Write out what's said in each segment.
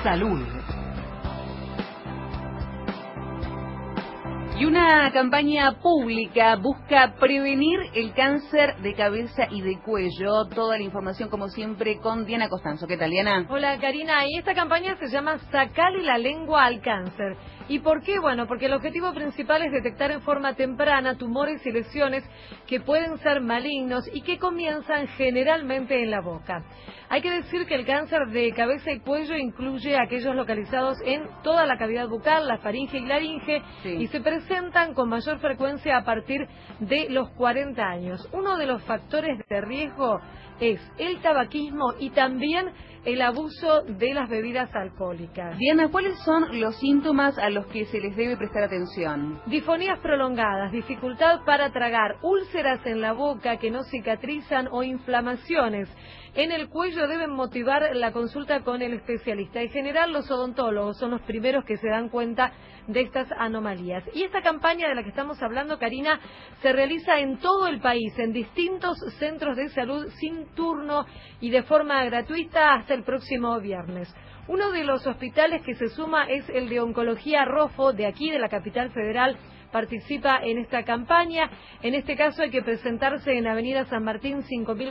Salud. Y una campaña pública busca prevenir el cáncer de cabeza y de cuello. Toda la información, como siempre, con Diana Costanzo. ¿Qué tal, Diana? Hola, Karina. Y esta campaña se llama Sacale la lengua al cáncer. ¿Y por qué? Bueno, porque el objetivo principal es detectar en forma temprana tumores y lesiones que pueden ser malignos y que comienzan generalmente en la boca. Hay que decir que el cáncer de cabeza y cuello incluye aquellos localizados en toda la cavidad bucal, la faringe y laringe, y se presentan con mayor frecuencia a partir de los 40 años. Uno de los factores de riesgo es el tabaquismo y también el abuso de las bebidas alcohólicas. Diana, ¿cuáles son los síntomas a los que se les debe prestar atención? Difonías prolongadas, dificultad para tragar, úlceras en la boca que no cicatrizan o inflamaciones en el cuello deben motivar la consulta con el especialista. En general, los odontólogos son los primeros que se dan cuenta de estas anomalías. Y esta campaña de la que estamos hablando, Karina, se realiza en todo el país, en distintos centros de salud, sin turno y de forma gratuita hasta el próximo viernes. Uno de los hospitales que se suma es el de Oncología Rofo, de aquí, de la capital federal. Participa en esta campaña. En este caso hay que presentarse en Avenida San Martín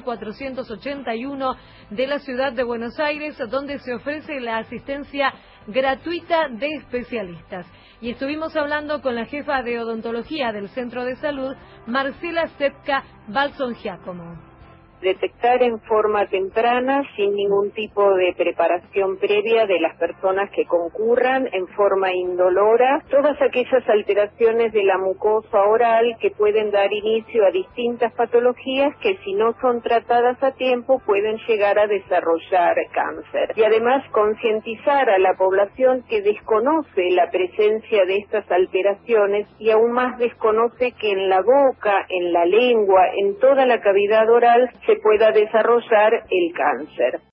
5481 de la ciudad de Buenos Aires, donde se ofrece la asistencia gratuita de especialistas. Y estuvimos hablando con la jefa de odontología del centro de salud, Marcela Setka Balson-Giacomo. Detectar en forma temprana, sin ningún tipo de preparación previa de las personas que concurran, en forma indolora, todas aquellas alteraciones de la mucosa oral que pueden dar inicio a distintas patologías que, si no son tratadas a tiempo, pueden llegar a desarrollar cáncer. Y además concientizar a la población que desconoce la presencia de estas alteraciones y aún más desconoce que en la boca, en la lengua, en toda la cavidad oral se pueda desarrollar el cáncer.